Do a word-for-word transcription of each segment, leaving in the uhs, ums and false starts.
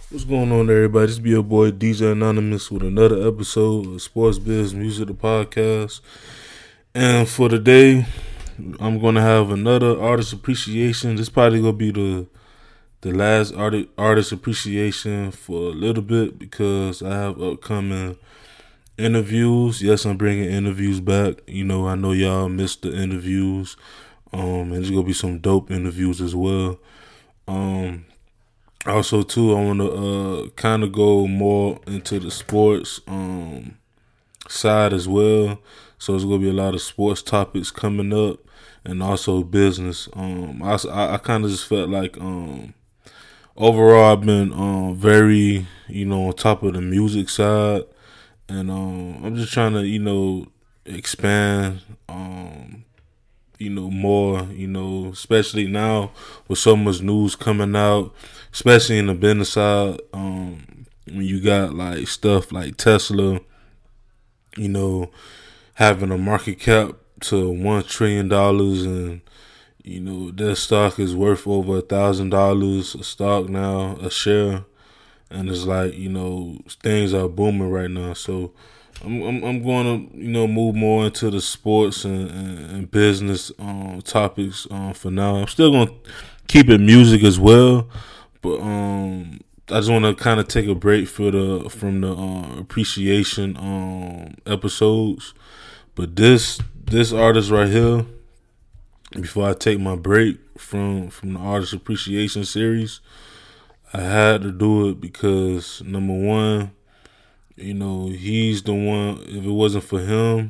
What's going on, everybody? This be your boy D J Anonymous with another episode of Sports Biz Music, the podcast. And for today, I'm gonna have another artist appreciation. This probably gonna be the the last artist artist appreciation for a little bit because I have upcoming interviews. Yes, I'm bringing interviews back. You know, I know y'all missed the interviews. Um, and there's gonna be some dope interviews as well. Um. Also, too, I want to uh, kind of go more into the sports um, side as well. So there's gonna be a lot of sports topics coming up, and also business. Um, I I, I kind of just felt like um, overall I've been um, very you know on top of the music side, and um, I'm just trying to you know expand. Um, you know, more, you know, especially now with so much news coming out, especially in the business side, um, when you got like stuff like Tesla, you know, having a market cap to one trillion dollars and, you know, their stock is worth over a thousand dollars a stock now, a share. And it's like, you know, things are booming right now. So I'm I'm, I'm going to you know move more into the sports and, and, and business um, topics um, for now. I'm still going to keep it music as well, but um, I just want to kind of take a break for the from the uh, appreciation um, episodes. But this this artist right here, before I take my break from from the artist appreciation series, I had to do it because number one, you know, he's the one. If it wasn't for him,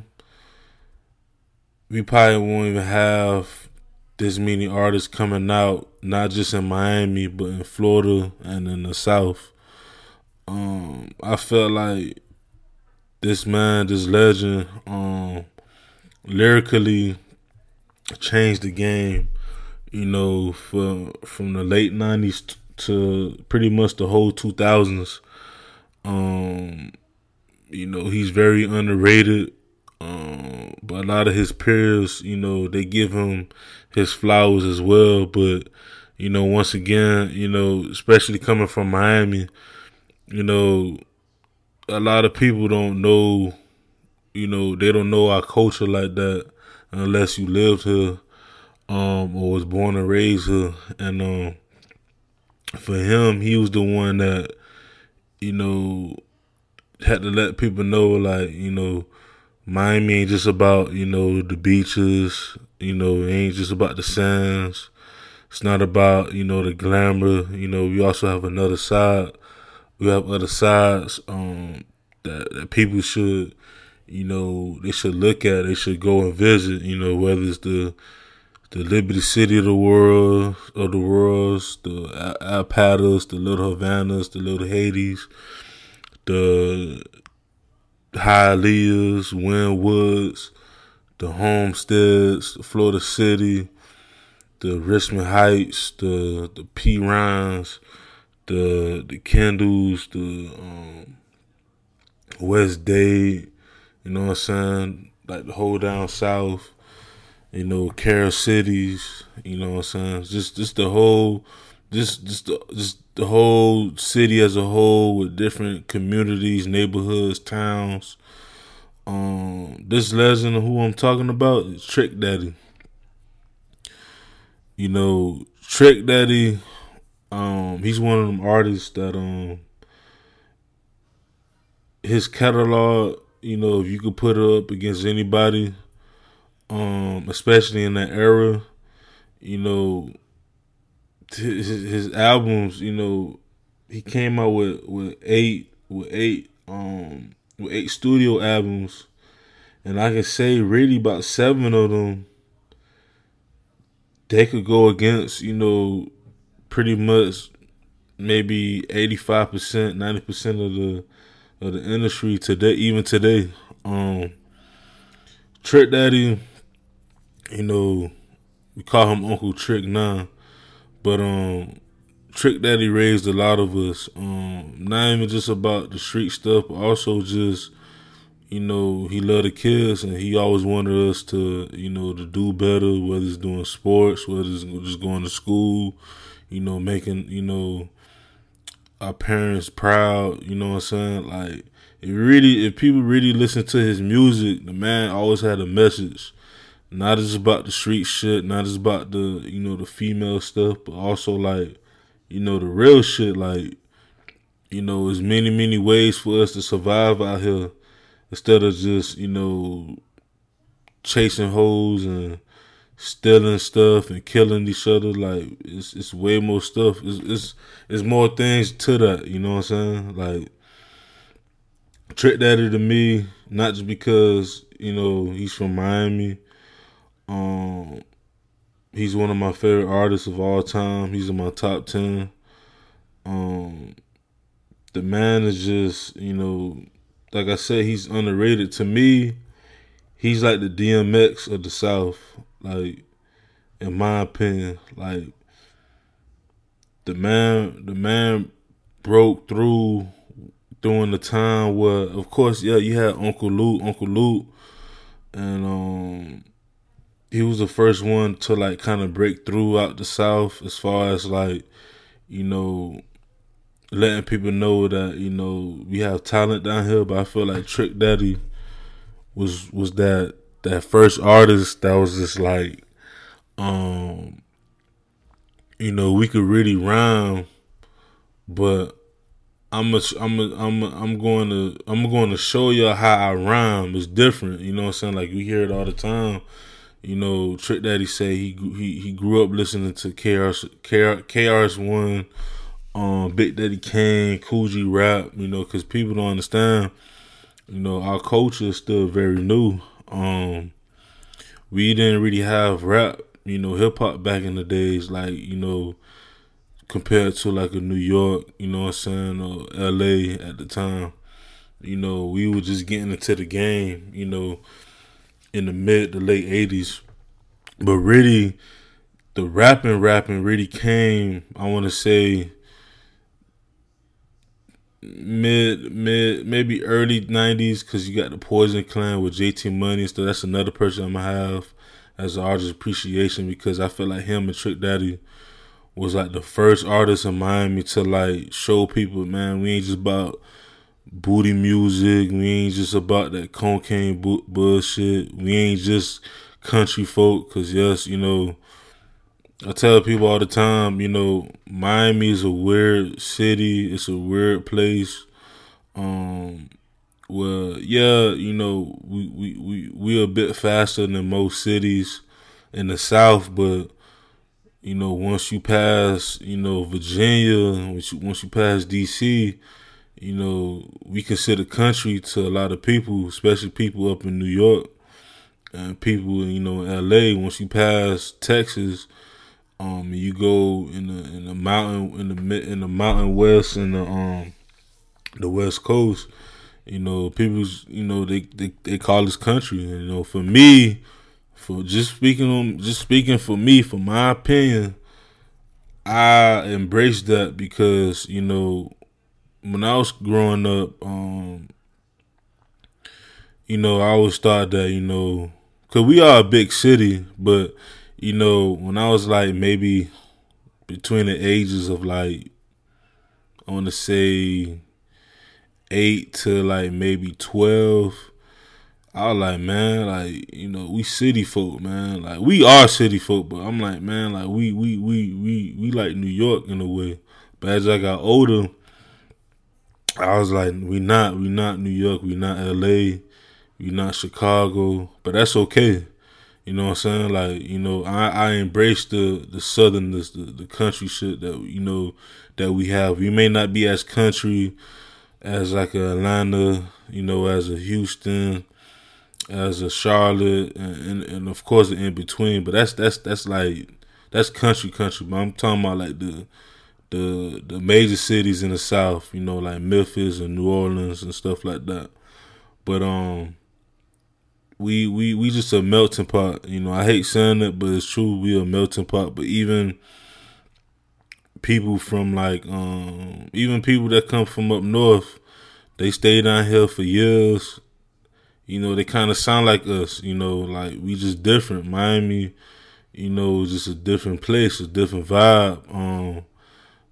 we probably won't even have this many artists coming out, not just in Miami, but in Florida and in the South. Um, I felt like this man, this legend, um, lyrically changed the game. You know, for from the late nineties to pretty much the whole two thousands. Um, you know, he's very underrated. Um, but a lot of his peers, you know, they give him his flowers as well. But, you know, once again, you know, especially coming from Miami, you know, a lot of people don't know, you know, they don't know our culture like that unless you lived here um, or was born and raised here. And um, for him, he was the one that, you know, had to let people know, like, you know, Miami ain't just about, you know, the beaches, you know, it ain't just about the sands. It's not about, you know, the glamour. You know, we also have another side. We have other sides um, that, that people should, you know, they should look at. They should go and visit, you know, whether it's the the Liberty City of the world, of the worlds, the Alpadas, the Little Havanas, the Little Hades, the Hialeahs, Wynwoods, the Homesteads, the Florida City, the Richmond Heights, the the P. Rhines, the the Kendalls, the um, West Dade, you know what I'm saying? Like the whole down south, you know, Carol Cities, you know what I'm saying? Just just the whole just just the just the whole city as a whole with different communities, neighborhoods, towns. Um, this legend who I'm talking about is Trick Daddy. You know, Trick Daddy, um, he's one of them artists that um his catalog, you know, if you could put it up against anybody, um, especially in that era, you know, his, his albums, you know, he came out with, with eight with eight um with eight studio albums, and I can say really about seven of them they could go against, you know, pretty much maybe eighty-five percent, ninety percent of the of the industry today, even today. Um, Trick Daddy, you know, we call him Uncle Trick now, but um, Trick Daddy raised a lot of us. Um, not even just about the street stuff, but also just, you know, he loved the kids and he always wanted us to, you know, to do better, whether it's doing sports, whether it's just going to school, you know, making, you know, our parents proud. You know what I'm saying? Like, if really, if people really listen to his music, the man always had a message. Not just about the street shit, not just about the, you know, the female stuff, but also like, you know, the real shit. Like, you know, there's many, many ways for us to survive out here instead of just, you know, chasing hoes and stealing stuff and killing each other. Like, it's it's way more stuff. It's it's, it's more things to that. You know what I'm saying? Like, Trick Daddy to me, not just because, you know, he's from Miami. Um, he's one of my favorite artists of all time. He's in my top ten. Um, the man is just, you know, like I said, he's underrated. To me, he's like the D M X of the South. Like, in my opinion, like the man, the man broke through during the time where, of course, yeah, you had Uncle Luke, Uncle Luke, and um, he was the first one to like kind of break through out the South as far as like, you know, letting people know that, you know, we have talent down here. But I feel like Trick Daddy was was that that first artist that was just like, um, you know, we could really rhyme, but I'm a, I'm a, I'm a, I'm going to I'm going to show y'all how I rhyme. It's different, you know what I'm saying? Like, we hear it all the time. You know, Trick Daddy say he he he grew up listening to K R S One, um, Big Daddy Kane, Kool G Rap. You know, because people don't understand. You know, our culture is still very new. Um, we didn't really have rap, you know, hip hop back in the days, like, you know, compared to like a New York, you know what I'm saying, or L A at the time. You know, we were just getting into the game, you know, in the mid to late eighties. But really, the rapping rapping really came, I want to say, mid mid maybe early nineties, because you got the Poison Clan with J T Money. So that's another person I'm gonna have as an artist appreciation, because I feel like him and Trick Daddy was like the first artist in Miami to like show people, man, we ain't just about booty music, we ain't just about that cocaine bu- bullshit, we ain't just country folk. Cause yes, you know, I tell people all the time, you know, Miami is a weird city. It's a weird place. Um, where, yeah, you know, we we we we're a bit faster than most cities in the South, but you know, once you pass, you know, Virginia, once you, once you pass D C, you know, we consider country to a lot of people, especially people up in New York and people, you know, in L A. Once you pass Texas, um, you go in the in the mountain in the in the mountain west and the um the West Coast, you know, people, you know, they they, they call this country. And, you know, for me, for just speaking on just speaking for me, for my opinion, I embrace that because, you know, when I was growing up, um, you know, I always thought that, you know, cause we are a big city, but you know, when I was like maybe between the ages of like, I want to say eight to like maybe twelve, I was like, man, like, you know, we city folk, man. Like, we are city folk, but I'm like, man, like, we we we we we like New York in a way. But as I got older, I was like, we not, we not New York, we not L A, we not Chicago, but that's okay. You know what I'm saying? Like, you know, I, I embrace the the southernness, the, the country shit that, you know, that we have. We may not be as country as like a Atlanta, you know, as a Houston, as a Charlotte, and, and, and of course the in between. But that's that's that's like that's country country. But I'm talking about like the the the major cities in the South, you know, like Memphis and New Orleans and stuff like that. But um. We, we we just a melting pot, you know. I hate saying it, but it's true. We a melting pot. But even people from like, um, even people that come from up north, they stay down here for years. You know, they kind of sound like us. You know, like we just different. Miami, you know, is just a different place, a different vibe. Um,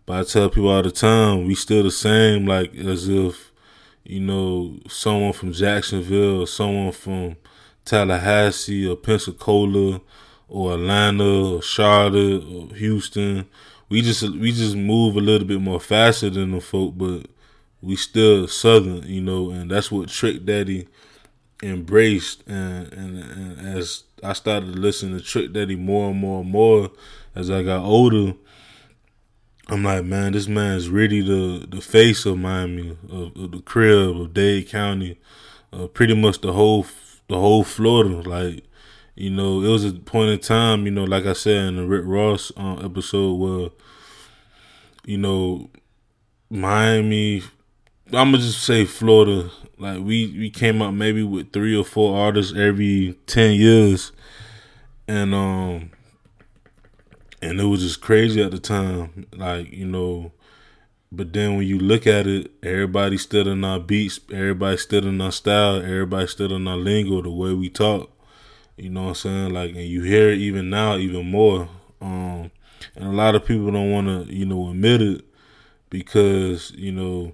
But I tell people all the time, we still the same, like as if, you know, someone from Jacksonville or someone from Tallahassee or Pensacola or Atlanta or Charlotte or Houston. We just we just move a little bit more faster than the folk, but we still Southern, you know, and that's what Trick Daddy embraced. And, and, and as I started to listen to Trick Daddy more and more and more as I got older, I'm like, man, this man is really the, the face of Miami, of, of the crib, of Dade County, uh, pretty much the whole the whole Florida. Like, you know, it was a point in time, you know, like I said in the Rick Ross uh, episode where, you know, Miami, I'm gonna just say Florida, like we, we came up maybe with three or four artists every ten years, and um. And it was just crazy at the time, like, you know, but then when you look at it, everybody stood in our beats, everybody stood in our style, everybody stood in our lingo, the way we talk, you know what I'm saying? Like, and you hear it even now, even more. Um, and a lot of people don't want to, you know, admit it because, you know,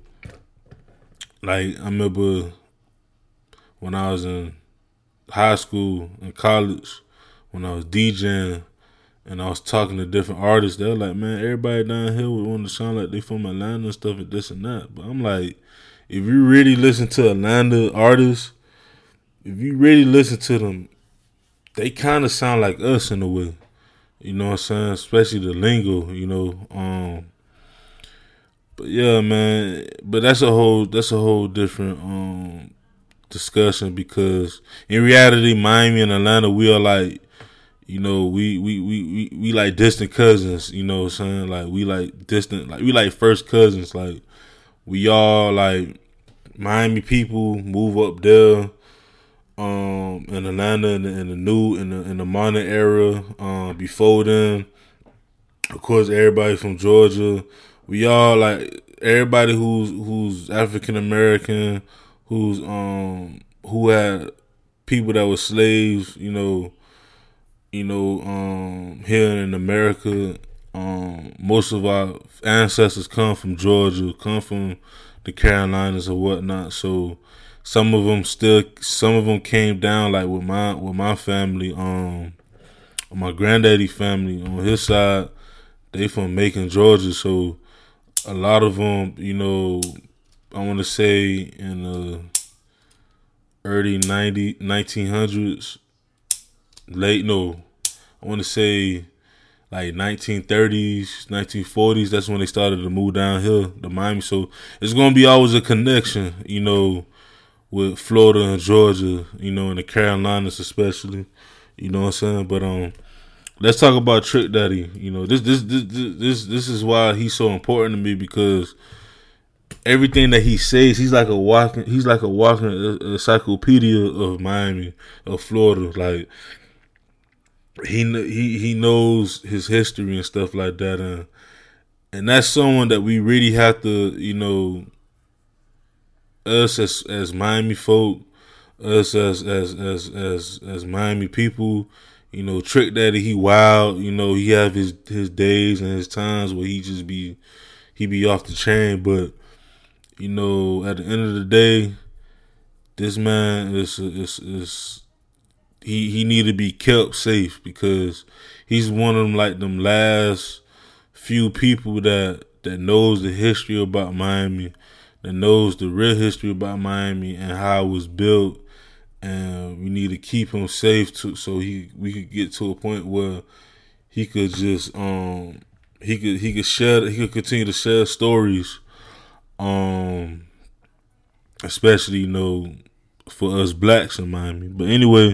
like, I remember when I was in high school and college, when I was DJing, and I was talking to different artists, they were like, man, everybody down here would want to sound like they from Atlanta and stuff and this and that. But I'm like, if you really listen to Atlanta artists, if you really listen to them, they kind of sound like us in a way. You know what I'm saying? Especially the lingo, you know. Um, but yeah, man. But that's a whole that's a whole different um, discussion because in reality, Miami and Atlanta, we are like, you know, we, we, we, we, we like distant cousins, you know what I'm saying? Like, we like distant, like, we like first cousins. Like, we all, like, Miami people move up there um, in Atlanta in the, in the new, in the, in the modern era. Um, before then, of course, everybody from Georgia. We all, like, everybody who's who's African-American, who's, um, who had people that were slaves, you know, You know, um, here in America, um, most of our ancestors come from Georgia, come from the Carolinas or whatnot. So some of them still, some of them came down like with my with my family, um, my granddaddy family on his side. They from Macon, Georgia. So a lot of them, you know, I want to say in the early ninety, nineteen hundreds. Late, no, I want to say like nineteen thirties, nineteen forties. That's when they started to move down here to Miami. So it's going to be always a connection, you know, with Florida and Georgia, you know, and the Carolinas especially, you know what I'm saying? But um, let's talk about Trick Daddy. You know, this this this this this is why he's so important to me because everything that he says, he's like a walking, he's like a walking encyclopedia of Miami, of Florida, like. He he he knows his history and stuff like that, and and that's someone that we really have to, you know, us as as Miami folk, us as as as as as Miami people, you know, Trick Daddy, he wild, you know, he have his his days and his times where he just be he be off the chain, but you know, at the end of the day, this man is is is. He he need to be kept safe because he's one of them like them last few people that that knows the history about Miami, that knows the real history about Miami and how it was built, and we need to keep him safe to so he we could get to a point where he could just um he could he could share he could continue to share stories, um especially you know for us blacks in Miami. But anyway.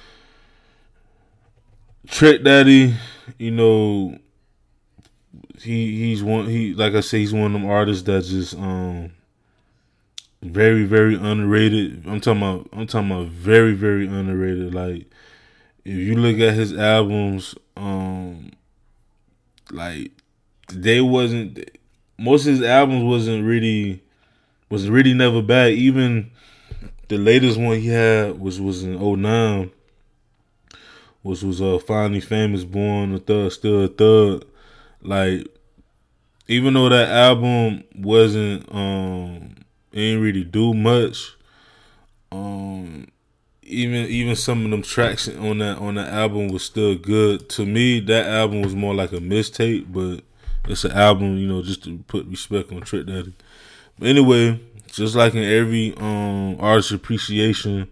Trick Daddy, you know, he he's one he like I say he's one of them artists that just um very very underrated. I'm talking about I'm talking about very very underrated. Like if you look at his albums, um, like they wasn't most of his albums wasn't really was really never bad. Even the latest one he had was was in oh nine. Which was uh, Finally Famous, Born a Thug, Still a Thug. Like, even though that album wasn't um ain't really do much, um even even some of them tracks on that on that album was still good. To me, that album was more like a mixtape, but it's an album, you know, just to put respect on Trick Daddy. But anyway, just like in every um artist appreciation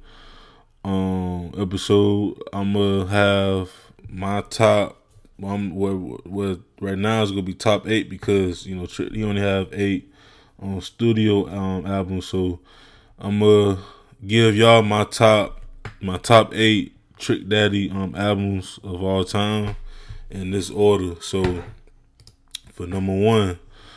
um episode, I'm gonna have my top. I'm where, where right now it's gonna be top eight because you know he only have eight um, studio um, albums, so I'm gonna give y'all my top my top eight Trick Daddy um albums of all time in this order. So for number one,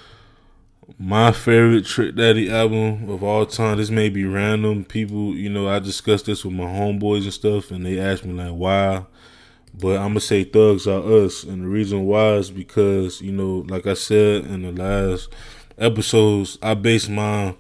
my favorite Trick Daddy album of all time. This may be random. People, you know, I discussed this with my homeboys and stuff, and they asked me like why. But I'm going to say Thugs Are Us. And the reason why is because, you know, like I said in the last episodes, I base my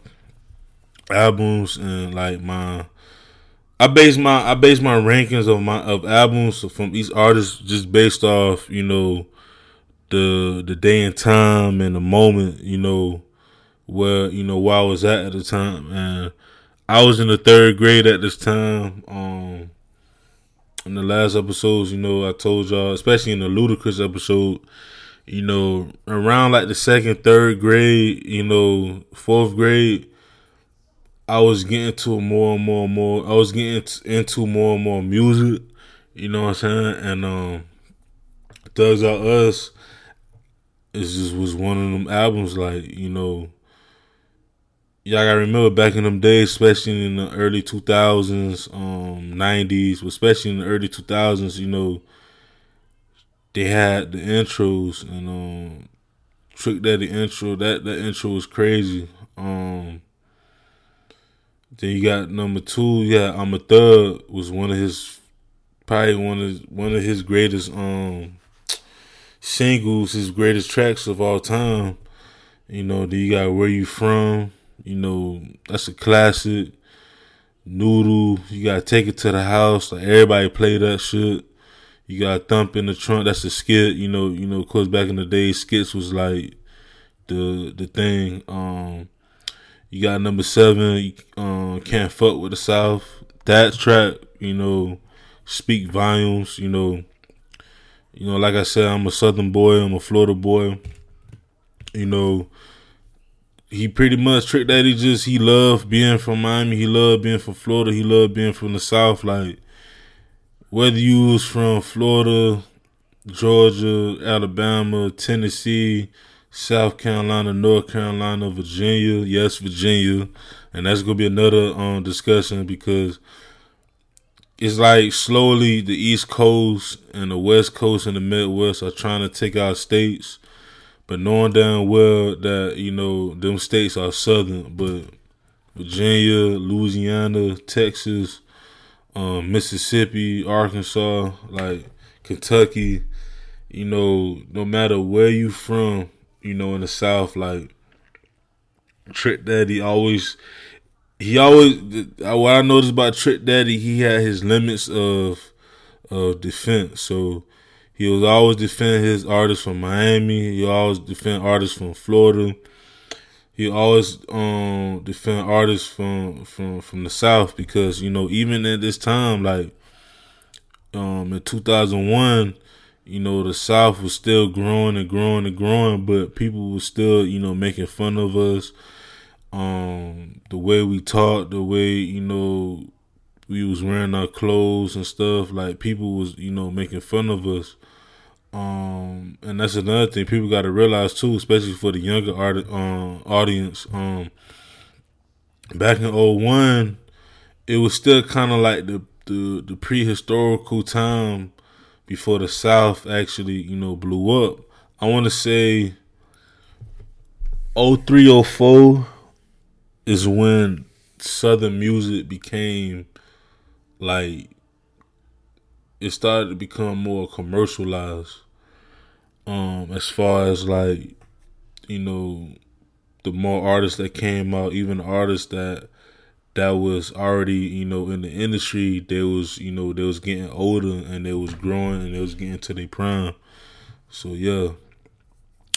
albums and like my I base my I base my rankings of my of albums from each artist just based off, you know, the the day and time and the moment, you know, where, you know, where I was at at the time. And I was in the third grade at this time. Um In the last episodes, you know, I told y'all, especially in the Ludacris episode, you know, around like the second, third grade, you know, fourth grade, I was getting to more and more and more. I was getting into more and more music, you know what I'm saying? And um, Thugs Are Us is just was one of them albums, like, you know, y'all gotta remember back in them days, especially in the early two thousands, um, nineties, especially in the early two thousands, you know, they had the intros and um, Trick Daddy intro. That that intro was crazy. Um, then you got number two. Yeah, I'm a Thug was one of his probably one of one of his greatest um singles, his greatest tracks of all time. You know, then you got Where You From. You know, that's a classic. Noodle, you gotta Take It to the House. Like everybody play that shit. You got Thump in the Trunk. That's a skit. You know, you know. Of course, back in the day, skits was like the the thing. Um, you got number seven. Um, Can't Fuck with the South. That track, you know, speak volumes. You know, you know. Like I said, I'm a Southern boy. I'm a Florida boy. You know. He pretty much Trick Daddy just he loved being from Miami. He loved being from Florida. He loved being from the South. Like whether you was from Florida, Georgia, Alabama, Tennessee, South Carolina, North Carolina, Virginia, yes, Virginia, and that's gonna be another um discussion because it's like slowly the East Coast and the West Coast and the Midwest are trying to take our states. But knowing damn well that, you know, them states are southern, but Virginia, Louisiana, Texas, um, Mississippi, Arkansas, like Kentucky, you know, no matter where you from, you know, in the South, like Trick Daddy always, he always, what I noticed about Trick Daddy, he had his limits of of defense. So he was always defend his artists from Miami. He always defend artists from Florida. He always um defend artists from from from the South because, you know, even at this time, like um in two thousand one, you know, the South was still growing and growing and growing, but people were still, you know, making fun of us. Um, the way we talked, the way, you know, we was wearing our clothes and stuff, like people was, you know, making fun of us. Um, and that's another thing people got to realize too, especially for the younger art, um, audience. Um, back in oh one, it was still kind of like the, the, the prehistorical time before the South actually, you know, blew up. I want to say oh three, oh four is when Southern music became like, it started to become more commercialized. Um, as far as like, you know, the more artists that came out, even artists that that was already, you know, in the industry, they was, you know, they was getting older and they was growing and they was getting to their prime. So yeah.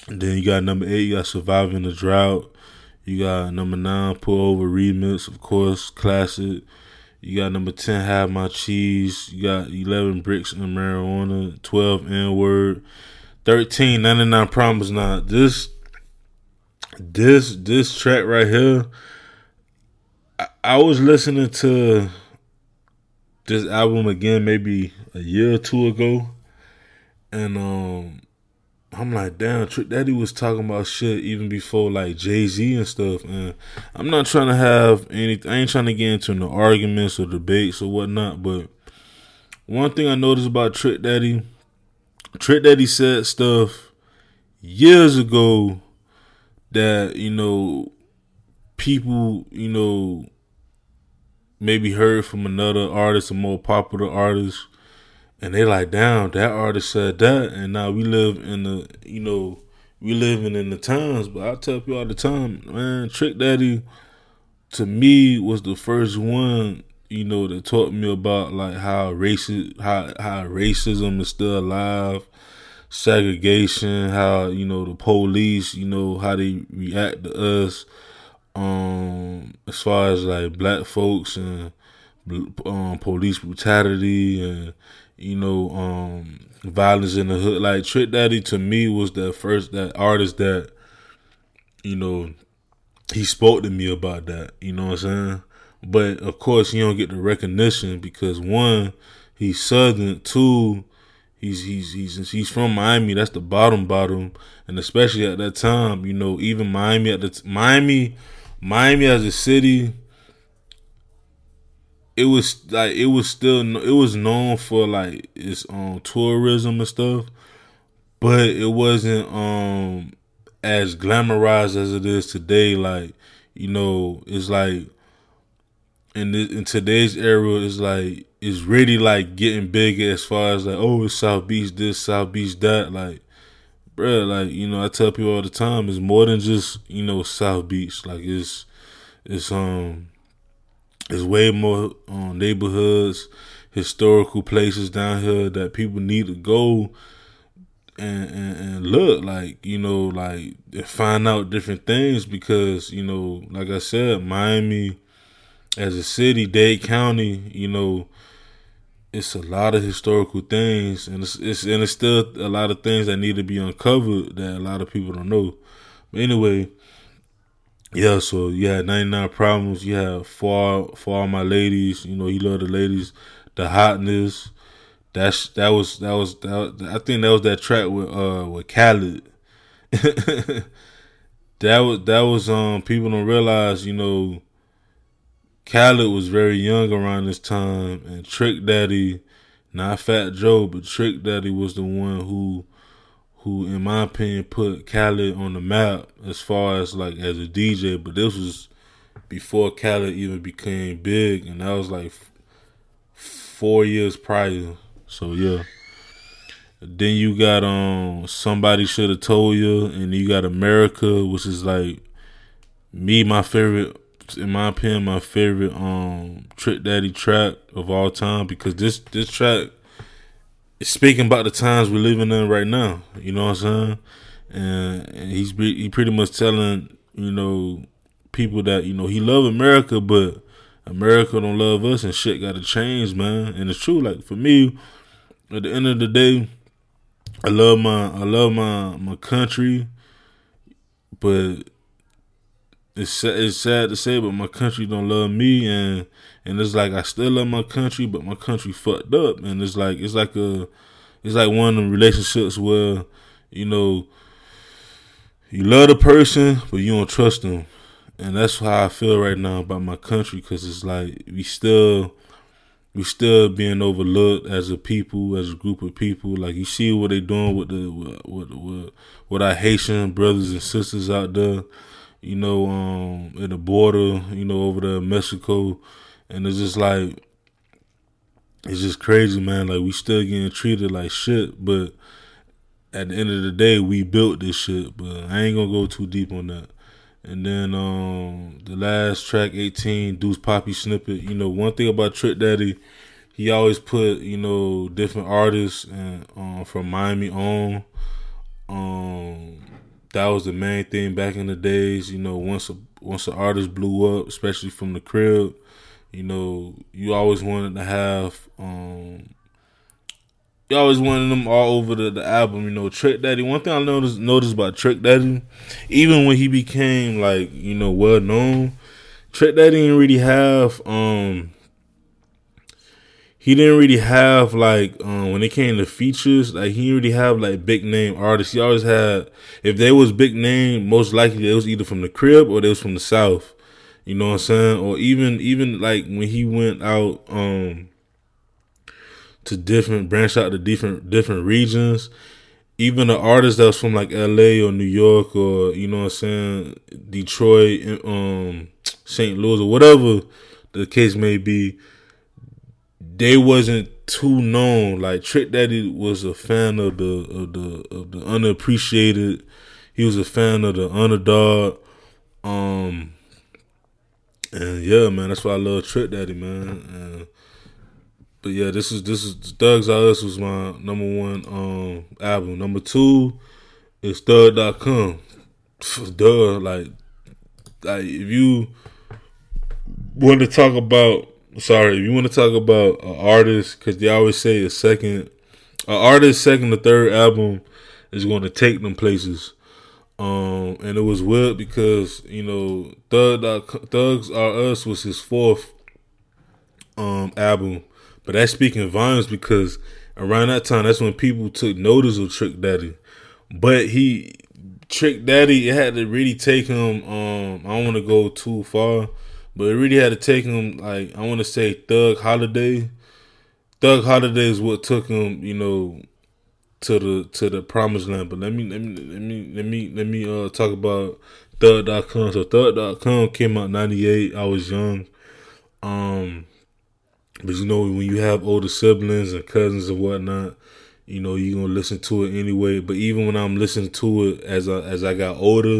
And then you got number eight, you got Surviving the Drought. You got number nine, Pull Over Remix, of course, classic. You got number ten, Have My Cheese. You got eleven, Bricks and Marijuana. twelve, N-Word. thirteen, ninety-nine Problems. Now, this, this, this track right here, I, I was listening to this album again maybe a year or two ago. And um, I'm like, damn, Trick Daddy was talking about shit even before like Jay-Z and stuff. And I'm not trying to have any, I ain't trying to get into no arguments or debates or whatnot. But one thing I noticed about Trick Daddy, Trick Daddy said stuff years ago that, you know, people, you know, maybe heard from another artist, a more popular artist, and they like, damn, that artist said that, and now we live in the, you know, we living in the times. But I tell people all the time, man, Trick Daddy, to me, was the first one, you know, that taught me about like how racist, how how racism is still alive, segregation, how, you know, the police, you know, how they react to us. Um, as far as like black folks and um, police brutality and, you know, um, violence in the hood. Like Trick Daddy to me was that first, that artist that, you know, he spoke to me about that, you know what I'm saying? But of course he don't get the recognition because one, he's Southern, two, he's he's he's he's from Miami. That's the bottom bottom, and especially at that time, you know, even Miami at the t- Miami. Miami as a city, it was like it was still it was known for like its um tourism and stuff, but it wasn't um as glamorized as it is today. Like, you know, it's like in this, in today's era, it's like it's really like getting bigger as far as like, oh, it's South Beach this, South Beach that, like. Bruh, like, you know, I tell people all the time, it's more than just, you know, South Beach. Like, it's, it's, um, it's way more um, neighborhoods, historical places down here that people need to go and, and, and look, like, you know, like, find out different things because, you know, like I said, Miami as a city, Dade County, you know, it's a lot of historical things, and it's, it's and it's still a lot of things that need to be uncovered that a lot of people don't know. But anyway, yeah. So you had ninety-nine Problems. You had for for all my ladies. You know, he loved the ladies. The Hotness. That's that was that was that, I think that was that track with uh with Khaled. that was that was um people don't realize, you know, Khaled was very young around this time, and Trick Daddy, not Fat Joe, but Trick Daddy was the one who, who in my opinion, put Khaled on the map as far as like as a D J. But this was before Khaled even became big, and that was like f- four years prior. So yeah. Then you got um Somebody Should Have Told You, and you got America, which is like me, my favorite. In my opinion, my favorite um Trick Daddy track of all time, because this this track is speaking about the times we're living in right now. You know what I'm saying? And, and he's he pretty much telling, you know, people that, you know, he love America, but America don't love us, and shit got to change, man. And it's true. Like for me, at the end of the day, I love my I love my my country, but It's it's sad to say, but my country don't love me, and and it's like I still love my country, but my country fucked up, and it's like it's like a it's like one of the relationships where, you know, you love the person, but you don't trust them, and that's how I feel right now about my country, because it's like we still we still being overlooked as a people, as a group of people. Like you see what they doing with the with with, with, with our Haitian brothers and sisters out there. You know, um, at the border, you know, over there in Mexico. And it's just like, it's just crazy, man. Like, we still getting treated like shit, but at the end of the day, we built this shit. But I ain't gonna go too deep on that. And then um, the last track, eighteen, Deuce Poppy Snippet. You know, one thing about Trick Daddy, he always put, you know, different artists and um, from Miami on. Um, that was the main thing back in the days. You know, once a once an artist blew up, especially from the crib, you know, you always wanted to have um you always wanted them all over the, the album. You know, Trick Daddy. One thing I noticed noticed about Trick Daddy, even when he became like, you know, well known, Trick Daddy didn't really have um he didn't really have like um when it came to features, like he didn't really have like big name artists. He always had, if they was big name, most likely they was either from the crib or they was from the South. You know what I'm saying? Or even even like when he went out um to different branch out to different different regions, even the artists that was from like L A or New York or, you know what I'm saying, Detroit, um, Saint Louis or whatever the case may be, they wasn't too known. Like Trick Daddy was a fan of the of the of the unappreciated. He was a fan of the underdog. Um, and yeah, man, that's why I love Trick Daddy, man. And, but yeah, this is this is Thugs R Us was my number one um album. Number two is Thug dot com. Duh, like like if you want to talk about, sorry, if you want to talk about an artist, because they always say a second, an artist second or third album is going to take them places. Um, and it was weird because, you know, Thug Thugs R Us was his fourth um album. But that's speaking volumes because around that time, that's when people took notice of Trick Daddy. But he, Trick Daddy, it had to really take him, um, I don't want to go too far, but it really had to take him, like, I want to say Thug Holiday. Thug Holiday is what took him, you know, to the to the promised land. But let me let me let me let me let me uh talk about Thug dot com. So Thug dot com came out in ninety-eight. I was young. Um But you know, when you have older siblings and cousins and whatnot, you know, you're gonna listen to it anyway. But even when I'm listening to it as I as I got older,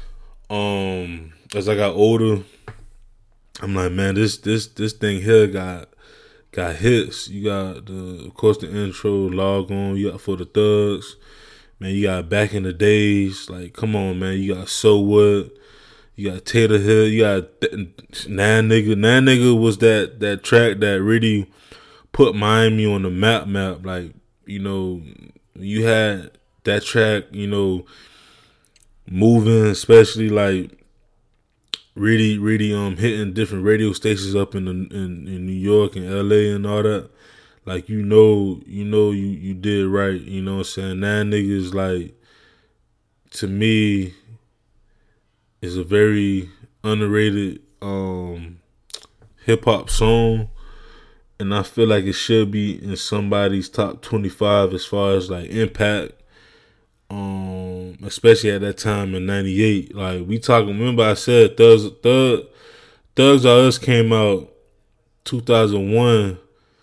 um, as I got older, I'm like, man, this this this thing here got got hits. You got the of course the intro, Log On, you got For the Thugs. Man, you got Back in the Days, like come on, man, you got So What. You got Tater Hill. You got Nine Nigga. Nine Nigga was that that track that really put Miami on the map. Map like, you know, you had that track, you know, moving, especially like really, really um hitting different radio stations up in the, in in New York and L A and all that. Like you know, you know, you you did right. You know what I'm saying? Nine Niggas, like, to me, is a very underrated um, hip hop song, and I feel like it should be in somebody's top twenty-five as far as like impact. Um, especially at that time in ninety-eight. Like we talking, remember I said Thugs Thug Thugs R Us came out two thousand one,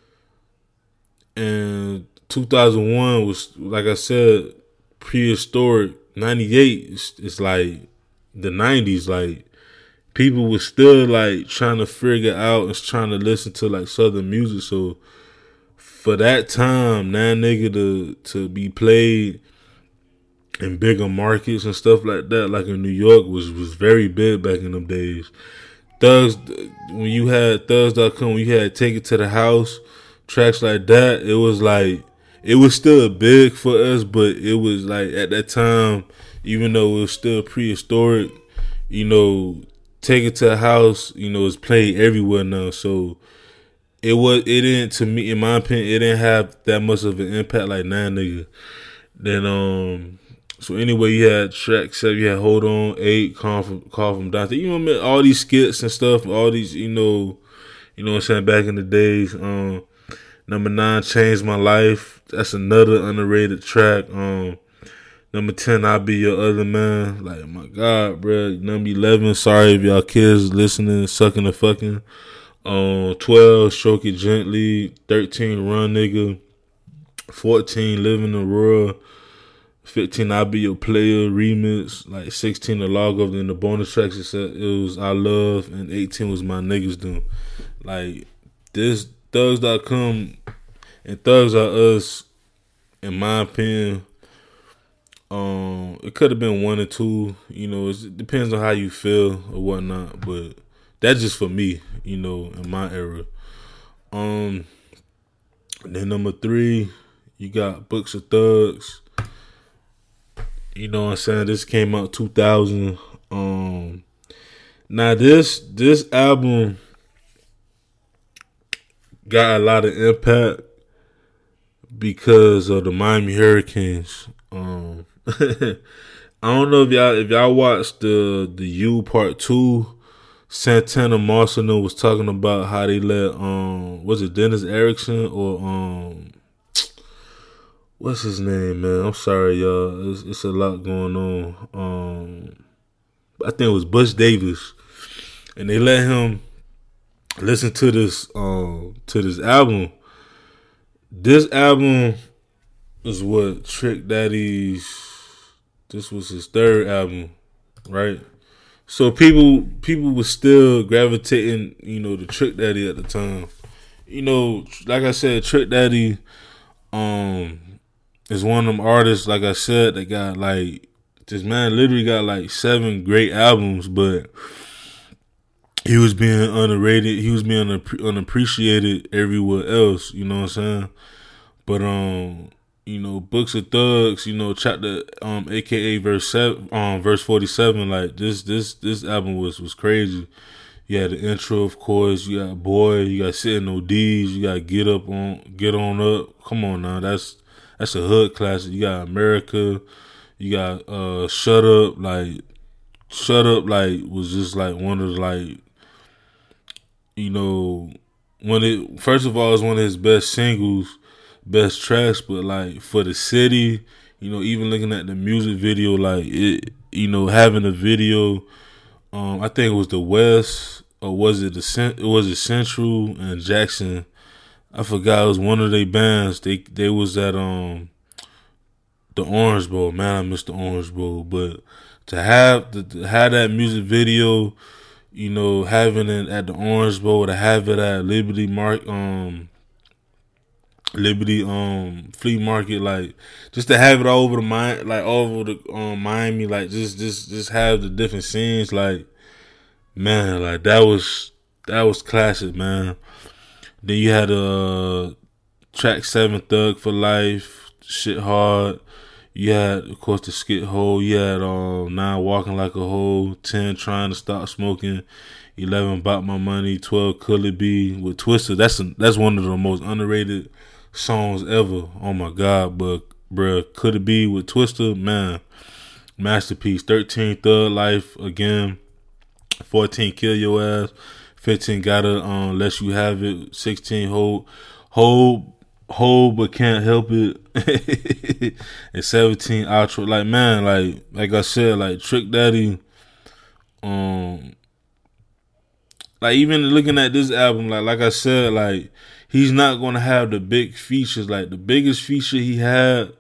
and two thousand one was, like I said, prehistoric. ninety-eight is it's like the nineties, like people were still like trying to figure out and trying to listen to like southern music. So for that time, Nine Nigga to to be played in bigger markets and stuff like that, like in New York, was was very big back in them days. Thugs, when you had Thugs dot com, when you had Take It to the House, tracks like that, it was like, it was still big for us, but it was like at that time, even though it was still prehistoric, you know, Take It to the House, you know, is played everywhere now. So it was, it didn't, to me, in my opinion, it didn't have that much of an impact like Nine Nigga. Then, um, so anyway, you had track seven, you had Hold On, eight, Call From, Call From Dante. You know, all these skits and stuff, all these, you know, you know what I'm saying, back in the days. Um, number nine, Changed My Life. That's another underrated track. Um, Number ten, I'll Be Your Other Man. Like, my God, bro. Number eleven, sorry if y'all kids listening, sucking and fucking. Um, twelve, Stroke It Gently. thirteen, Run Nigga. fourteen, Living the World. fifteen, I'll Be Your Player remix. Like, sixteen, The Log Up. Then the bonus tracks, it said it was I Love. And eighteen was My Niggas Do. Like, this Thugs dot com and Thugs R Us, in my opinion, Um, it could have been one or two. You know, it's, it depends on how you feel or whatnot. But that's just for me. You know, in my era. Um, then number three, you got Books of Thugs. You know what I'm saying? This came out two thousand. Um, now this this album got a lot of impact because of the Miami Hurricanes. Um, I don't know if y'all if y'all watched the the U Part Two. Santana Marcino was talking about how they let um was it Dennis Erickson or um what's his name, man? I'm sorry, y'all. It's, it's a lot going on. Um, I think it was Butch Davis, and they let him listen to this um to this album. This album is what Trick Daddy's. This was his third album, right? So people people were still gravitating, you know, to Trick Daddy at the time. You know, like I said, Trick Daddy um is one of them artists, like I said, that got like this man literally got like seven great albums, but he was being underrated. He was being unapp- unappreciated everywhere else. You know what I'm saying? But um, you know, Books of Thugs, you know, chapter um, A K A verse seven, um, verse forty seven. Like this, this, this album was was crazy. You had the intro, of course. You got Boy. You got Sitting O Ds. You got Get Up on, Get On Up. Come on now, that's that's a hood classic. You got America. You got uh, Shut Up. Like Shut Up. Like was just like one of the, like, you know, when it first of all, it's one of his best singles, best tracks. But like for the city, you know, even looking at the music video, like it, you know, having a video. Um, I think it was the West, or was it the Cent- was it Central and Jackson? I forgot. It was one of their bands. They they was at um the Orange Bowl. Man, I missed the Orange Bowl. But to have the, to have that music video, you know, having it at the Orange Bowl, to have it at Liberty Mark um Liberty um Flea Market, like just to have it all over the Mi- like all over the um Miami, like just just just have the different scenes, like man, like that was that was classic, man. Then you had uh track seven, Thug for Life, Shit Hard. You had, of course, the Skit Hole. You had um nine, Walking Like a Hole. Ten, Trying to Stop Smoking. Eleven, Bought My Money. Twelve, Could It Be with Twister. That's a, that's one of the most underrated songs ever. Oh my God, but bruh, Could It Be with Twister, man, masterpiece. Thirteen, Thug Life again. Fourteen, Kill Your Ass. Fifteen, Gotta um Let You Have It. Sixteen, Hold Hold Hold But Can't Help It. And seventeen, Outro. Like man, like like I said, like Trick Daddy, um, like even looking at this album, like like I said, like he's not gonna have the big features. Like the biggest feature he had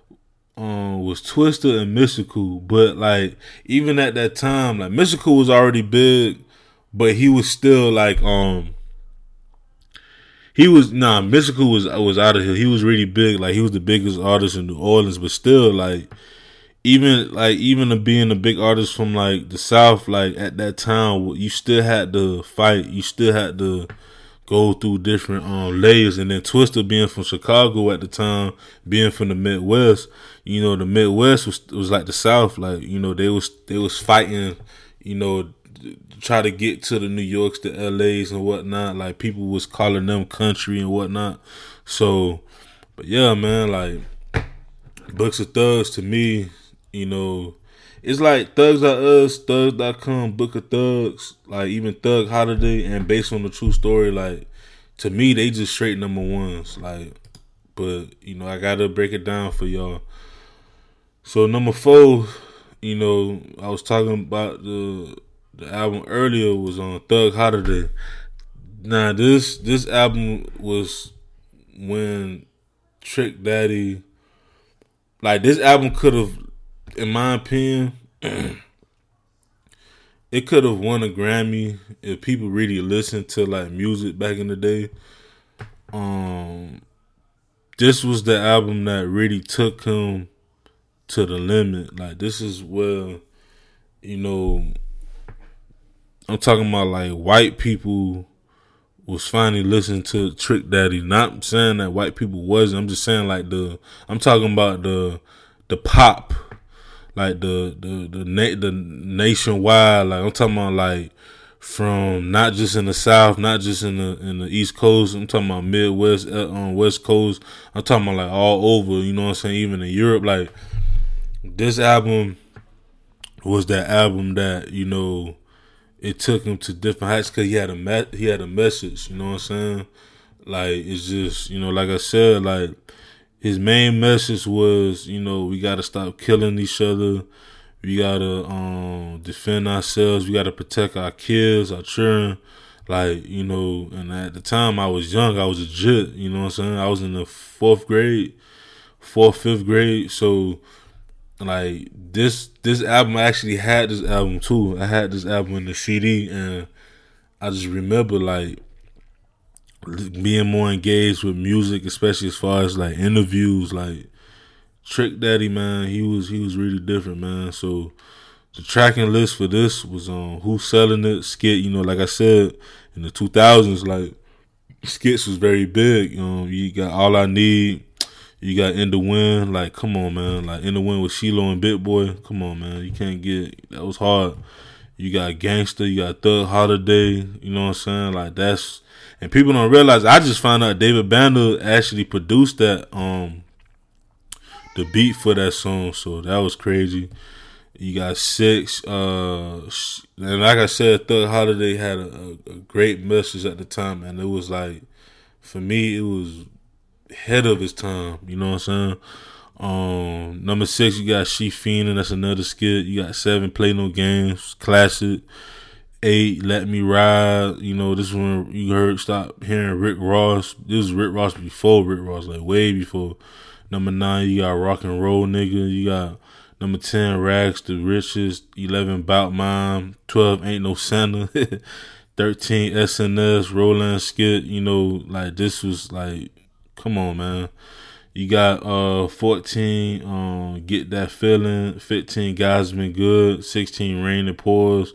um was Twister and Mystical. But like even at that time, like Mystical was already big, but he was still like um he was nah Mystical was was out of here. He was really big. Like he was the biggest artist in New Orleans, but still like even like even to being a big artist from like the South, like at that time, you still had to fight. You still had to go through different um layers. And then Twister being from Chicago at the time, being from the Midwest, you know, the Midwest was was like the South. Like, you know, they was they was fighting, you know, try to get to the New Yorks, the L A's and whatnot. Like people was calling them country and whatnot. So, but yeah, man, like Books of Thugs to me, you know, it's like Thugs Are Us, Thugs dot com, Book of Thugs, like even Thug Holiday and Based on the True Story. Like to me, they just straight number ones. Like, but you know, I gotta break it down for y'all. So number four, you know, I was talking about the the album earlier was on Thug Holiday. Now this this album was when Trick Daddy, like this album could have, in my opinion, it could have won a Grammy if people really listened to like music back in the day. Um, this was the album that really took him to the limit. Like, this is where, you know, I'm talking about like white people was finally listening to Trick Daddy. Not saying that white people wasn't. I'm just saying like the. I'm talking about the the pop, like the the the na- the nationwide. Like I'm talking about like from not just in the South, not just in the in the East Coast. I'm talking about Midwest, uh, on West Coast. I'm talking about like all over. You know what I'm saying? Even in Europe, like this album was that album that, you know, it took him to different heights because he had a me- he had a message. You know what I'm saying? Like, it's just, you know, like I said, like his main message was, you know, we gotta stop killing each other. We gotta um, defend ourselves. We gotta protect our kids, our children. Like, you know, and at the time I was young, I was a jit. You know what I'm saying? I was in the fourth grade, fourth, fifth grade. So like this this album, I actually had this album too. I had this album in the C D, and I just remember like being more engaged with music, especially as far as like interviews. Like Trick Daddy, man, he was he was really different, man. So the tracking list for this was on um, Who's Selling It skit. You know, like I said, in the two thousands, like skits was very big. Um, you got All I Need. You got In the Wind, like, come on, man. Like, In the Wind with Sheilo and Big Boy. Come on, man. You can't get, that was hard. You got Gangster, you got Thug Holiday, you know what I'm saying? Like, that's, and people don't realize, I just found out David Banner actually produced that, um, the beat for that song, so that was crazy. You got Six, uh, and like I said, Thug Holiday had a, a, a great message at the time, and it was like, for me, it was ahead of his time, you know what I'm saying? Um, number six, you got She Fiendin', that's another skit. You got seven, Play No Games, classic. Eight, Let Me Ride. You know, this one you heard. Stop hearing Rick Ross. This was Rick Ross before Rick Ross, like way before. Number nine, you got Rock and Roll Nigga. You got number ten, Rags to Riches. Eleven, Bout Mine. Twelve, Ain't No Santa. Thirteen, S N S, Roland Skit. You know, like this was like, come on, man. You got uh fourteen, um, Get That Feeling. Fifteen, God's Been Good. Sixteen, Rain and Pours.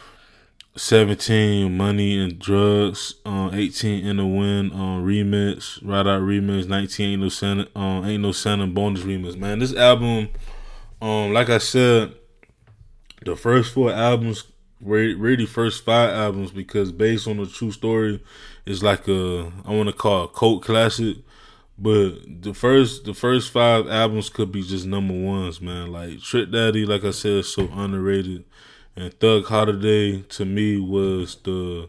Seventeen, Money and Drugs. Um, eighteen, In the Wind. Um, remix, Ride Out remix. Nineteen, Ain't No Santa. Um, Ain't No Santa bonus remix. Man, this album, um, like I said, the first four albums, really first five albums, because based on a true story, it's like a, I want to call it a cult classic. But the first the first five albums could be just number ones, man. Like Trick Daddy, like I said, is so underrated. And Thug Holiday to me was the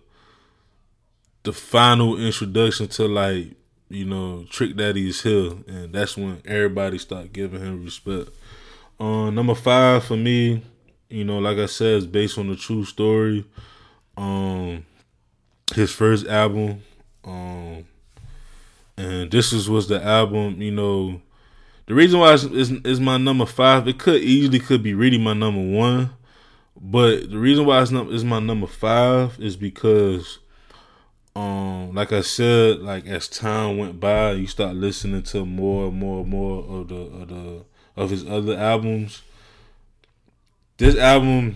the final introduction to, like, you know, Trick Daddy is here, and that's when everybody started giving him respect. Uh, number five for me, you know, like I said, is based on a true story. Um, his first album, um. And this is was the album, you know, the reason why it's, it's, it's my number five, it could easily could be really my number one, but the reason why it's, not, it's my number five is because, um, like I said, like as time went by, you start listening to more and more and more of the of the of his other albums. This album,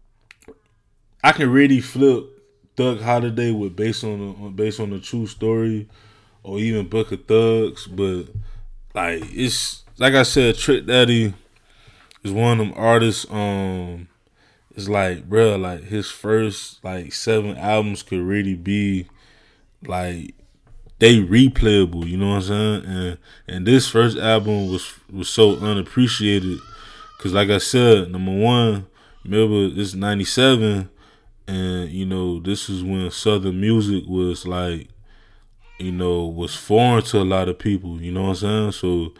I can really flip Thug Holiday with based on the, based on the true story, or even Book of Thugs, but like it's like I said, Trick Daddy is one of them artists. Um, it's like, bro, like his first like seven albums could really be like they replayable. You know what I'm saying? And and this first album was was so unappreciated because, like I said, number one, remember it's ninety-seven, and you know this is when Southern music was like, you know, was foreign to a lot of people, you know what I'm saying? So,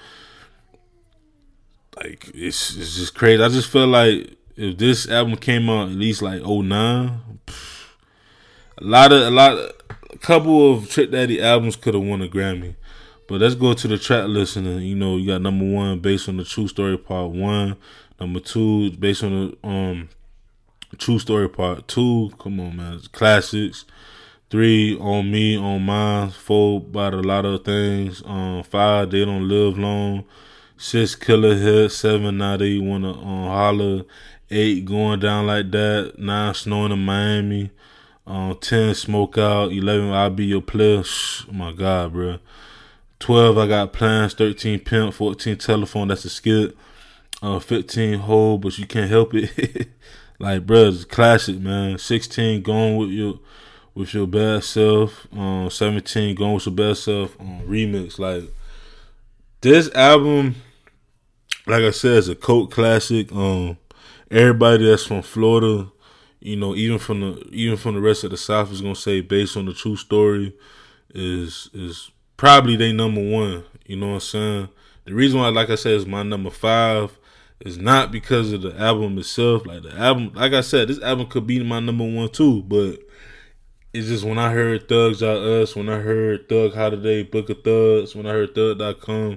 like, it's it's just crazy. I just feel like if this album came out at least like oh nine, pff, a lot of, a lot, of, a couple of Trick Daddy albums could have won a Grammy. But let's go to the track list, and you know, you got number one, Based on the True Story Part One. Number two, Based on the um True Story Part Two. Come on, man, it's classics. Three, On Me, On Mine. Four, About a Lot of Things. Um, five, They Don't Live Long. Six killer hits, seven now they wanna um, holler, eight going down like that, nine snowing in Miami, um, ten smoke out, eleven I'll be your player. Shh, oh my God, bro. twelve I got plans, thirteen pimp, fourteen telephone. That's a skit. Uh, fifteen hold, but you can't help it. Like, bro, it's a classic, man. sixteen going with your with your best self. Um, seventeen going with your best self. Um, remix, like this album. Like I said, it's a cult classic. Um, everybody that's from Florida, you know, even from the even from the rest of the South, is gonna say based on the true story, is is probably they number one. You know what I'm saying? The reason why, like I said, is my number five is not because of the album itself. Like the album, like I said, this album could be my number one too. But it's just when I heard Thugs Out Us, when I heard Thug Holiday, Book of Thugs, when I heard Thug dot com.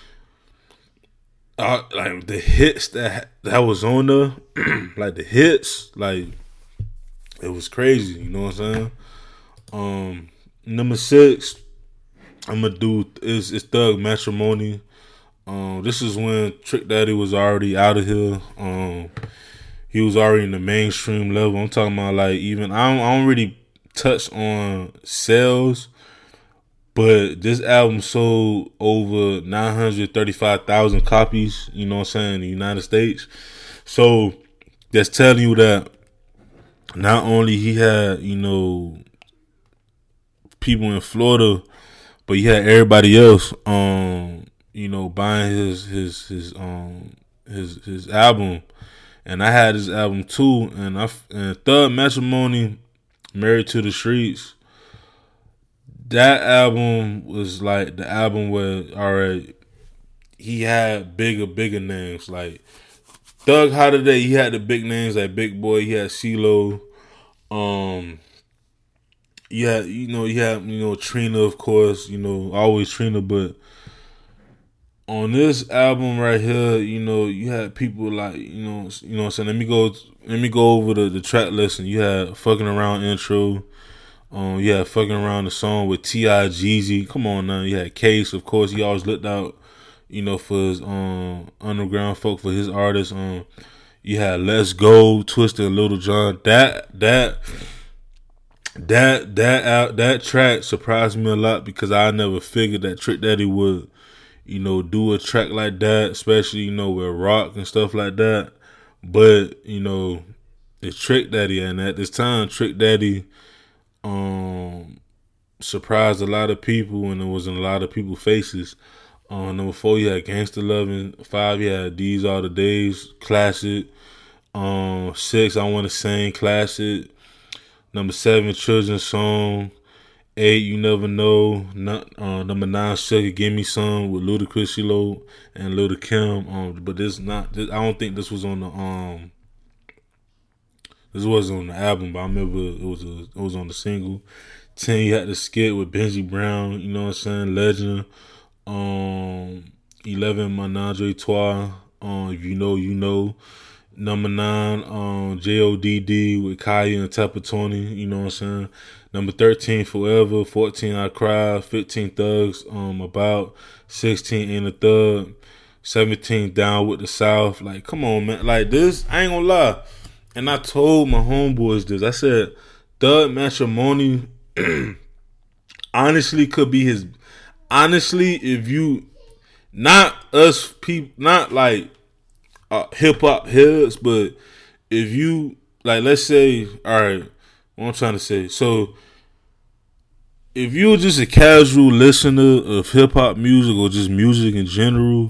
Uh, like the hits that that was on there, like the hits, like it was crazy. You know what I'm saying? Um, number six, I'm gonna do is is Thug Matrimony. Um, this is when Trick Daddy was already out of here. Um, he was already in the mainstream level. I'm talking about like even I don't, I don't really touch on sales. But this album sold over nine hundred thirty-five thousand copies, you know what I'm saying, in the United States. So that's telling you that not only he had, you know, people in Florida, but he had everybody else, um, you know, buying his his his um his his album. And I had his album too, and I and Thug Matrimony, Married to the Streets. That album was like the album where, all right, he had bigger, bigger names. Like Thug Holiday, he had the big names like Big Boy, he had CeeLo. Um, yeah, you know, you had, you know, Trina, of course, you know, always Trina, but on this album right here, you know, you had people like, you know, you know what I'm saying? Let me go let me go over the, the track list. And you had Fucking Around intro. Um, yeah, Fucking Around the song with T I Jeezy. Come on now. You had Case, of course. He always looked out, you know, for his um underground folk, for his artists. Um, you had Let's Go, Twista and Lil Jon. That that that that out that track surprised me a lot because I never figured that Trick Daddy would, you know, do a track like that, especially, you know, with rock and stuff like that. But, you know, it's Trick Daddy, and at this time, Trick Daddy um surprised a lot of people, and it was in a lot of people's faces. Um, number four, you had Gangsta Lovin'. Five, you had These Are the Days, classic. Um, six, I Want to Sing, classic. Number seven, Children's Song. Eight, You Never Know. Not, uh, number nine, Sugar Give Me Some with Ludacris, CeeLo, and Lil Kim. Um, but this not. This, I don't think this was on the um. This wasn't on the album, but I remember it was a, it was on the single. Ten, you had the skit with Benji Brown. You know what I'm saying? Legend. Um, eleven, Menage a Trois. Um, If You Know, You Know. Number nine, um, J O D D with Kaya and Tapatoni. You know what I'm saying? Number thirteen, Forever. fourteen, I Cry. fifteen, Thugs. Um, About. sixteen, In the Thug. seventeen, Down with the South. Like, come on, man. Like this, I ain't gonna lie. And I told my homeboys this. I said, Thug Matrimony honestly could be his. Honestly, if you, not us people, not like uh, hip hop heads, but if you, like, let's say, all right, what I'm trying to say. So, if you're just a casual listener of hip hop music or just music in general,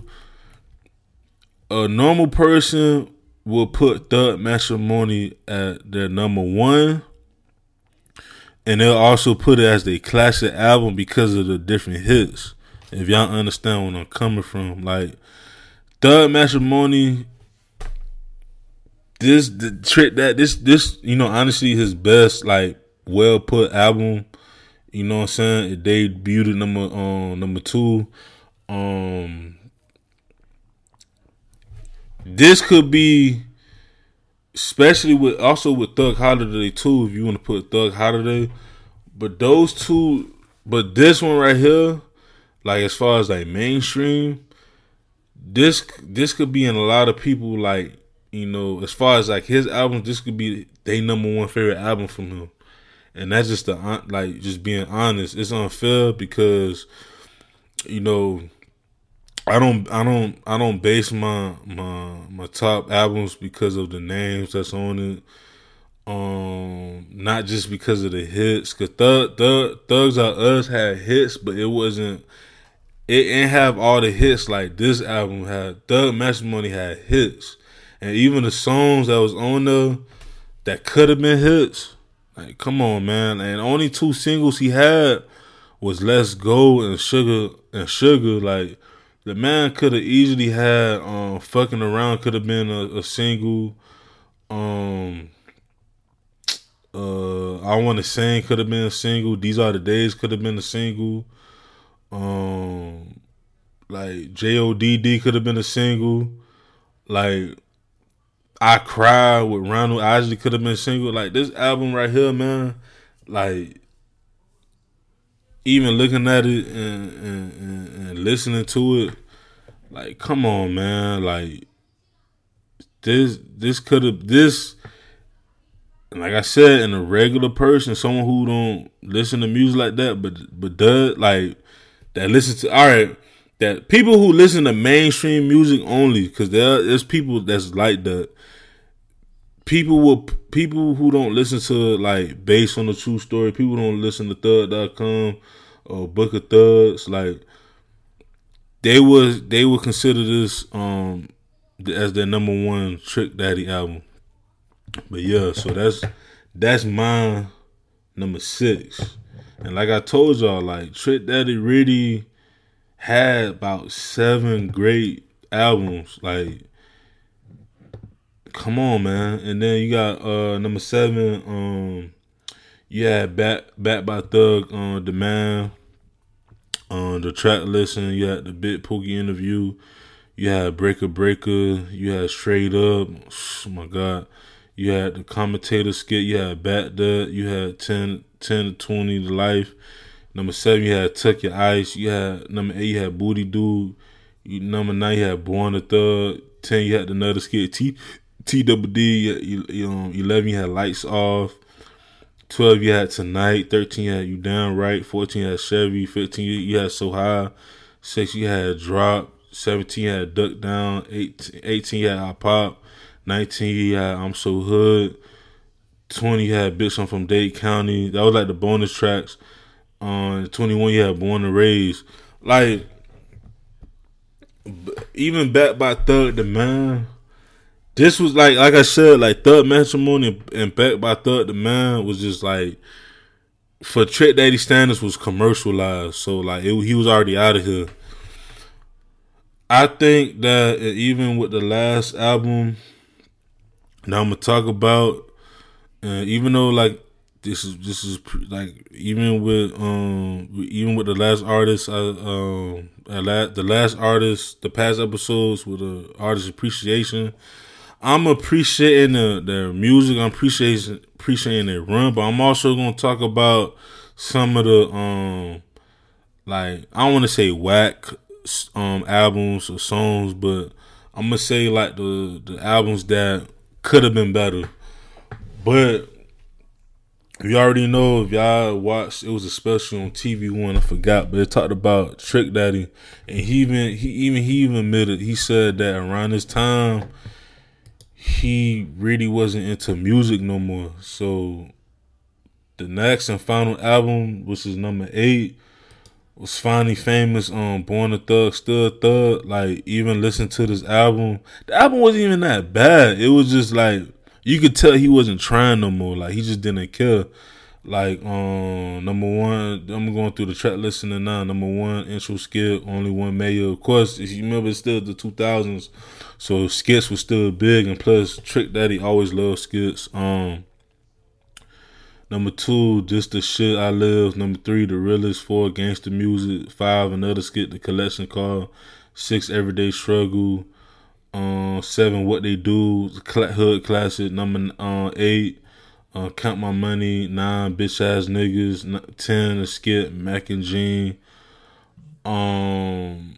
a normal person will put Thug Matrimony at their number one, and they'll also put it as their classic album because of the different hits. If y'all understand where I'm coming from, like Thug Matrimony, this the trick that this this you know honestly his best like well put album. You know what I'm saying? It debuted at number um number two. Um, this could be, especially with also with Thug Holiday too. If you want to put Thug Holiday, but those two, but this one right here, like as far as like mainstream, this this could be in a lot of people, like, you know, as far as like his album, this could be they number one favorite album from him. And that's just the like just being honest. It's unfair because, you know, I don't I don't I don't base my my my top albums because of the names that's on it. Um, not just because of the hits. Cause Thug, Thug, Thugs Are Us had hits, but it wasn't. It didn't have all the hits like this album had. Thug Matrimony had hits, and even the songs that was on there that could have been hits. Like, come on, man. And only two singles he had was Let's Go and Sugar and Sugar. Like, the man could have easily had um Fucking Around could have been a, a single. Um uh I Wanna Sing could have been a single. These Are the Days could have been a single. Um like J O D D could have been a single. Like I Cry with Ronald Isley could have been single. Like, this album right here, man, like, even looking at it and, and, and, and listening to it, like, come on, man. Like, this this could have, this, like I said, in a regular person, someone who don't listen to music like that, but but does, like, that listen to, all right, that people who listen to mainstream music only, because there there's people that's like that. People will people who don't listen to, like, based on a true story, people don't listen to Thug dot com or Book of Thugs, like, they was they would consider this um as their number one Trick Daddy album. But yeah, so that's that's my number six. And like I told y'all, like, Trick Daddy really had about seven great albums. Like, come on, man. And then you got uh number seven, um you had Back Back by Thug on uh, Demand, on uh, the track listen, you had the Big Pookie interview, you had Breaker Breaker, you had Straight Up, oh my god, you had the commentator skit, you had Bat Dud, you had ten, ten to twenty to Life. Number seven, you had Tuck Your Ice, you had number eight, you had Booty Dude, you, number nine, you had Born a Thug, ten, you had the Nutter Skit, T T W D, you, you know, eleven, you had Lights Off, twelve, you had Tonight, thirteen, you had You Damn Right, fourteen, you had Chevy, fifteen, you had So High, sixteen, you had Drop, seventeen, you had Duck Down, eighteen, eighteen you had I Pop, nineteen, you had I'm So Hood, twenty, you had Bitch I'm From Dade County. That was like the bonus tracks. On uh, twenty-one, you had Born and Raised. Like, even Back by Thug, the man. This was like, like I said, like Thug Matrimony and Back by Thug, the man was just like, for Trick Daddy standards, was commercialized. So like, it, he was already out of here. I think that even with the last album that I'm gonna talk about, uh, even though like this is this is like even with um even with the last artist, I um the last artist, the past episodes with the artist appreciation. I'm appreciating the, their music. I'm appreciating appreciating their run, but I'm also gonna talk about some of the um like, I don't want to say whack um albums or songs, but I'm gonna say like the the albums that could have been better. But you already know, if y'all watched, it was a special on T V One. I forgot, but it talked about Trick Daddy, and he even he even he even admitted, he said that around this time, he really wasn't into music no more. So the next and final album, which is number eight, was finally famous on Born a Thug, Still a Thug. Like, even listen to this album, the album wasn't even that bad. It was just like, you could tell he wasn't trying no more. Like, he just didn't care. Like, um, number one, I'm going through the track listening now. Number one, intro skit, Only One Mayor. Of course, if you remember, it's still the two thousands, so skits was still big, and plus, Trick Daddy always loved skits. Um, number two, Just the Shit I Live. Number three, The Realest. Four, Gangsta Music. Five, Another Skit, The Collection Call. Six, Everyday Struggle. Um, seven, What They Do, Hood Classic. Number uh, eight, uh, Count My Money. Nine, Bitch Ass Niggas. Ten, A Skit, Mac and Jean. Um,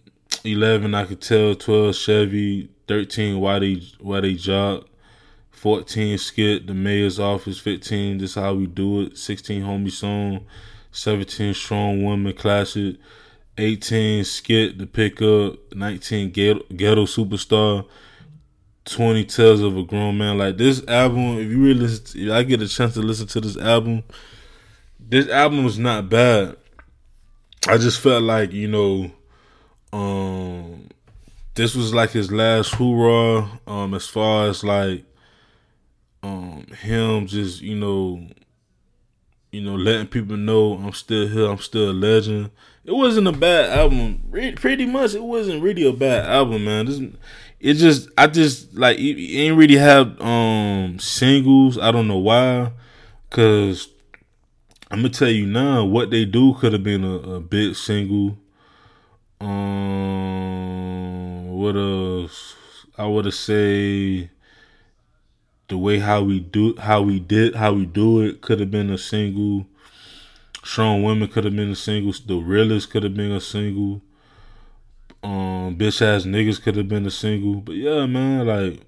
eleven, I Could Tell. Twelve, Chevy. Thirteen, Why They Why They Jock. Fourteen, Skit, The Mayor's Office. Fifteen, This How We Do It. Sixteen, Homie Song. Seventeen, Strong Woman Classic. Eighteen, Skit, The Pickup. Nineteen, Ghetto, Ghetto Superstar. twenty, Tales of a Grown Man. Like, this album, if you really listen to, if I get a chance to listen to this album, this album was not bad. I just felt like, you know, um, this was like his last hoorah, um, as far as like, um, him just, you know, you know, letting people know I'm still here, I'm still a legend. It wasn't a bad album. Re- pretty much, it wasn't really a bad album, man. This, it just, I just like, it, it ain't really have um singles. I don't know why, cause I'm gonna tell you now, What They Do could have been a, a big single. Um, what else? I would have say The Way How We Do, How We Did, How We Do It could have been a single. Strong Women could have been a single. The Realest could have been a single. Um, Bitch Ass Niggas could have been a single. But yeah, man, like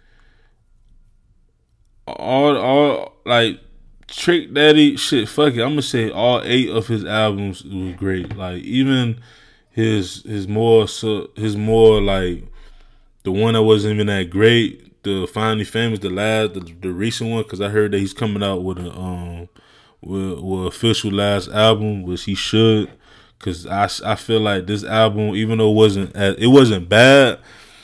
all, all like Trick Daddy, shit, fuck it. I'm gonna say all eight of his albums was great. Like even his his more so his more like the one that wasn't even that great. The Finally Famous, the last, the, the recent one, because I heard that he's coming out with a um. With, with official last album, which he should, because I, I feel like this album, even though it wasn't it wasn't bad,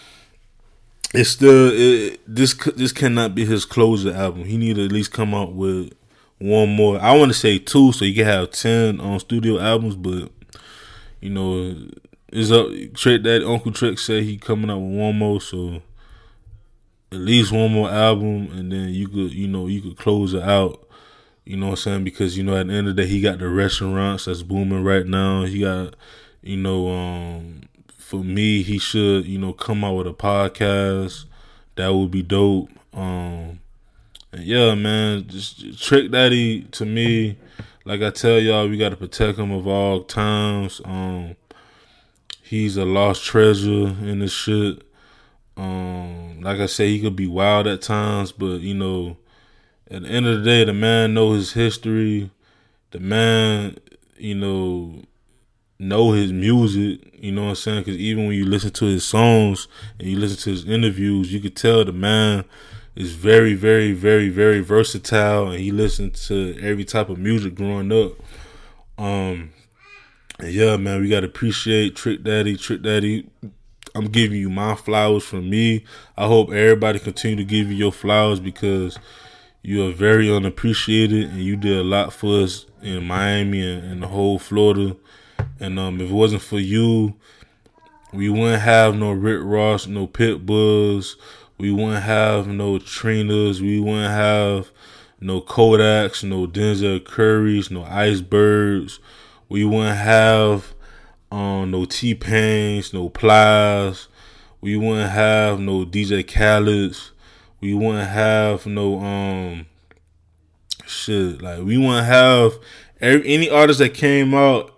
it's still it, this this cannot be his closer album. He need to at least come out with one more. I want to say two, so you can have ten on studio albums, but you know, it's up. Trick that Uncle Trick said he coming out with one more, so at least one more album, and then you could you know you could close it out. You know what I'm saying? Because, you know, at the end of the day, he got the restaurants that's booming right now. He got, you know, um, for me, he should, you know, come out with a podcast. That would be dope. Um, and yeah, man, just Trick Daddy, to me, like I tell y'all, we got to protect him of all times. Um, he's a lost treasure in this shit. Um, like I say, he could be wild at times, but, you know, at the end of the day, the man know his history. The man, you know, know his music. You know what I'm saying? Because even when you listen to his songs and you listen to his interviews, you could tell the man is very, very, very, very versatile, and he listened to every type of music growing up. Um, and yeah, man, we gotta appreciate Trick Daddy. Trick Daddy, I'm giving you my flowers from me. I hope everybody continue to give you your flowers, because you are very unappreciated, and you did a lot for us in Miami and, and the whole Florida. And um, if it wasn't for you, we wouldn't have no Rick Ross, no Pitbulls. We wouldn't have no Trinas. We wouldn't have no Kodaks, no Denzel Currys, no Icebergs. We wouldn't have um, no T-Pains, no Plies. We wouldn't have no D J Khaled's. We wouldn't have no um shit. Like, we wouldn't have every, any artist that came out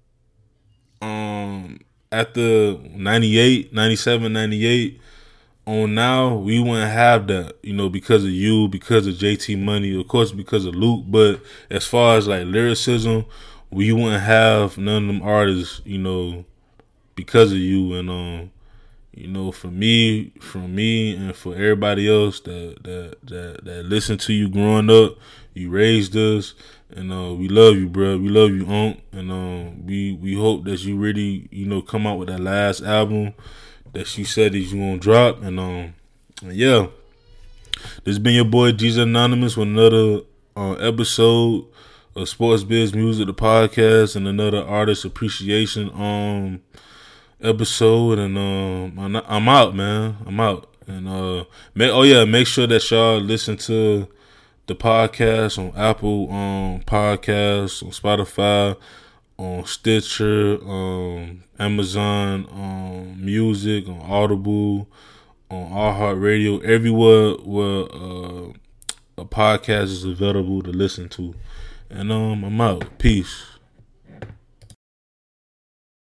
um after ninety-eight, ninety-seven, ninety-eight on now. We wouldn't have that, you know, because of you, because of J T Money, of course, because of Luke. But as far as like lyricism, we wouldn't have none of them artists, you know, because of you. And um. You know, for me, from me, and for everybody else that that that, that listened to you growing up, you raised us, and uh, we love you, bro. We love you, Unc, and um, we we hope that you really, you know, come out with that last album that you said that you gonna drop, and um, and yeah, this has been your boy D J Anonymous with another uh, episode of Sports Biz Music, the podcast, and another artist appreciation um. episode, and um, I'm, I'm out, man. I'm out, and uh, make, oh yeah, make sure that y'all listen to the podcast on Apple um Podcasts, on Spotify, on Stitcher, um, Amazon, um, Music, on Audible, on iHeartRadio, everywhere where uh, a podcast is available to listen to. And um, I'm out. Peace.